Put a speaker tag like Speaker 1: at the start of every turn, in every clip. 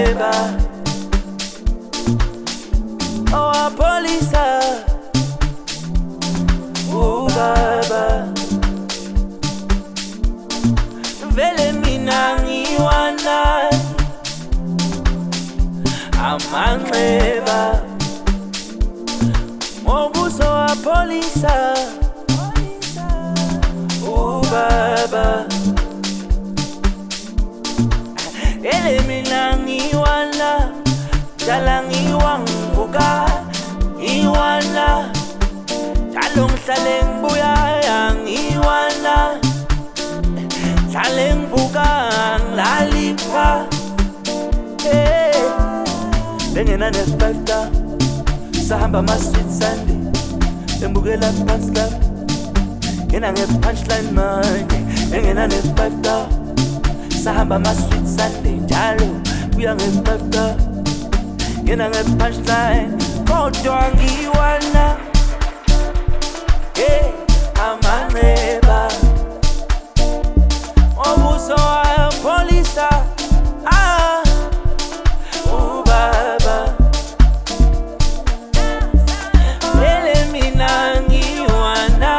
Speaker 1: amanxeba owapolisa ubaba vele mina ngiwana amanxeba ngobuso wapolisa ubaba ele mina ngiwana dala ngiwangivuka ngiwana njalo ngihlale ngibuya ngiwana hlale ngivuka ngilalipha bengena nesifafta sahamba ama-sweet Sunday embukela phansi lapha ngena nge-punchline manje bengena nesifafta sahamba ama-sweet Sunday njalo kuya nge-5 ngena nge-punchline kodwa ngiwana amanxeba obuso wapolisa ubaba vele mina ngiwana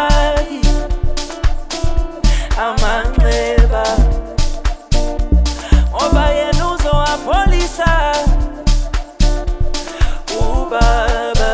Speaker 1: amanxeba oba yena uzowapolisa ubaba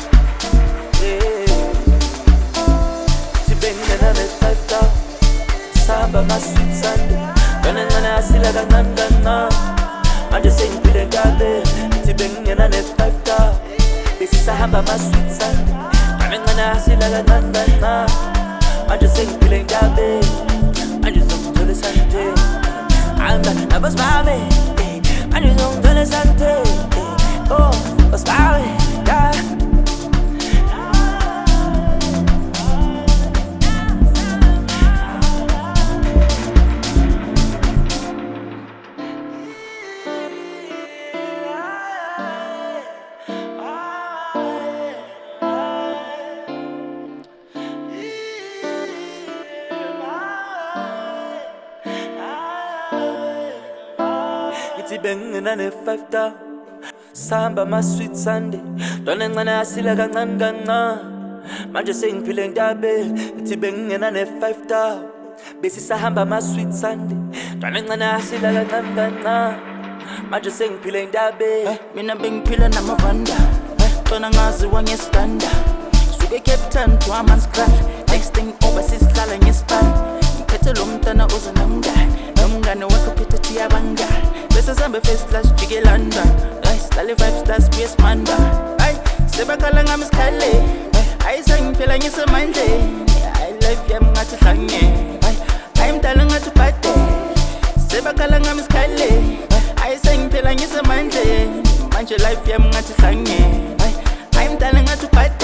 Speaker 1: sibengena nesifafta sahamba ama-sweet Sunday yona ncane asila kancane kancane manje sengiphile nkabe ngithi bengingena nesifafta besisahamba ama-sweet Sunday yona ncane asila kancane kancane manje sengiphile nkabe manje uzongithola esante amba nabosibame manje uzongithola esante oh bosibame yeah. Ithi bengena ne-5 sahamba ama-sweet Sunday dona encane yasila kancane kancane manje sengiphile ntabeni ithi bengena ne-5 besisahamba ama-sweet Sunday dona encane yasila kancane kancane manje sengiphile ntabeni
Speaker 2: mina bengiphila namavanda dona ngaziwa ngesitanda suke Cape Town to Amanskraal next thing over sisihlala ngesipani ngiphethe lo mntana uze nomngane wakhe phethe thiyabangani bese sihambe first class jike London sihlale 5 stars kuye Simanda sebakhala ngami sikhale sengiphila ngisemandleni life yami ngathi hlange mdala ngathi ubhade sebakhala ngami sikhale sengiphila ngisemandleni manje life yami ngathi hlange mdala ngathi ubhade